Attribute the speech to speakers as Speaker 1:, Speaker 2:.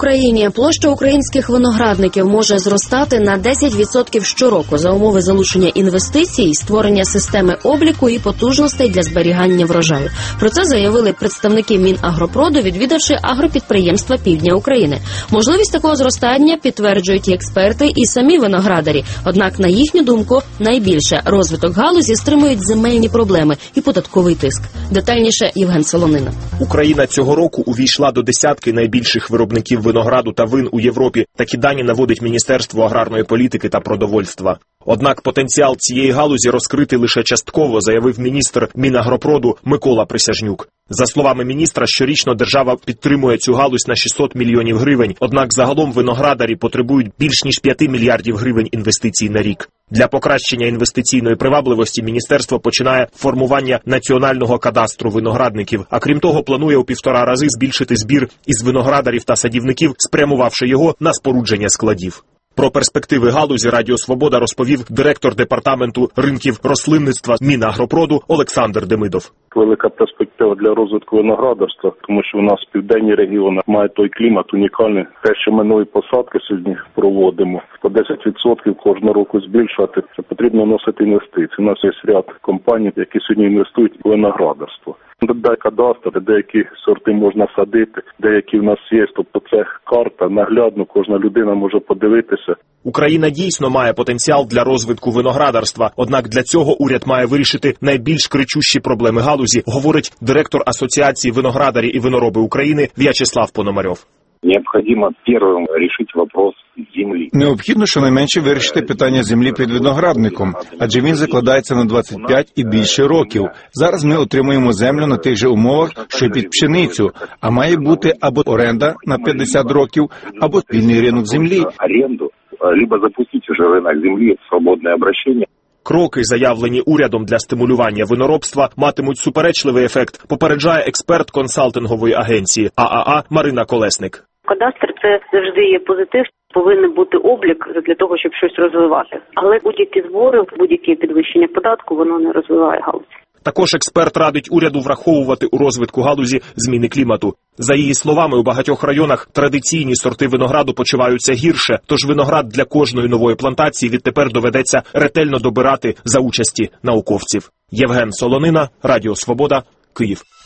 Speaker 1: Україні площа українських виноградників може зростати на 10% щороку за умови залучення інвестицій і створення системи обліку і потужностей для зберігання врожаю. Про це заявили представники Мінагропроду, відвідавши агропідприємства Півдня України. Можливість такого зростання підтверджують і експерти, і самі виноградарі. Однак, на їхню думку, найбільше розвиток галузі стримують земельні проблеми і податковий тиск. Детальніше Євген Солонина.
Speaker 2: Україна цього року увійшла до десятки найбільших виробників винограду та вин у Європі. Такі дані наводить Міністерство аграрної політики та продовольства. Однак потенціал цієї галузі розкритий лише частково, заявив міністр Мінагропроду Микола Присяжнюк. За словами міністра, щорічно держава підтримує цю галузь на 600 мільйонів гривень, однак загалом виноградарі потребують більш ніж 5 мільярдів гривень інвестицій на рік. Для покращення інвестиційної привабливості міністерство починає формування національного кадастру виноградників, а крім того планує у 1,5 рази збільшити збір із виноградарів та садівників, спрямувавши його на спорудження складів. Про перспективи галузі Радіо Свобода розповів директор департаменту ринків рослинництва Мінагропроду Олександр Демидов.
Speaker 3: Велика перспектива для розвитку виноградарства, тому що у нас південні регіони мають той клімат унікальний. Те, що ми нові посадки сьогодні проводимо, по 10% кожного року збільшувати, це потрібно вносити інвестиції. У нас є ряд компаній, які сьогодні інвестують у виноградарство. Де кадастр, деякі сорти можна садити, деякі в нас є, тобто це карта, наглядно, кожна людина може подивитися.
Speaker 2: Україна дійсно має потенціал для розвитку виноградарства, однак для цього уряд має вирішити найбільш кричущі проблеми галузі, говорить директор Асоціації виноградарів і винороби України В'ячеслав Пономарьов.
Speaker 4: Необхідно першим вирішити вопрос землі.
Speaker 5: Необхідно щонайменше вирішити питання землі під виноградником, адже він закладається на 25 і більше років. Зараз ми отримуємо землю на тих же умовах, що й під пшеницю, а має бути або оренда на 50 років, або спільний ринок землі.
Speaker 4: Оренду, або запустити вже ринок землі, свободне обращення.
Speaker 2: Кроки, заявлені урядом для стимулювання виноробства, матимуть суперечливий ефект, попереджає експерт консалтингової агенції ААА Марина Колесник.
Speaker 6: Кадастр – це завжди є позитив. Повинен бути облік для того, щоб щось розвивати. Але будь-які збори, будь-яке підвищення податку, воно не розвиває галузь.
Speaker 2: Також експерт радить уряду враховувати у розвитку галузі зміни клімату. За її словами, у багатьох районах традиційні сорти винограду почуваються гірше, тож виноград для кожної нової плантації відтепер доведеться ретельно добирати за участі науковців. Євген Солонина, Радіо Свобода, Київ.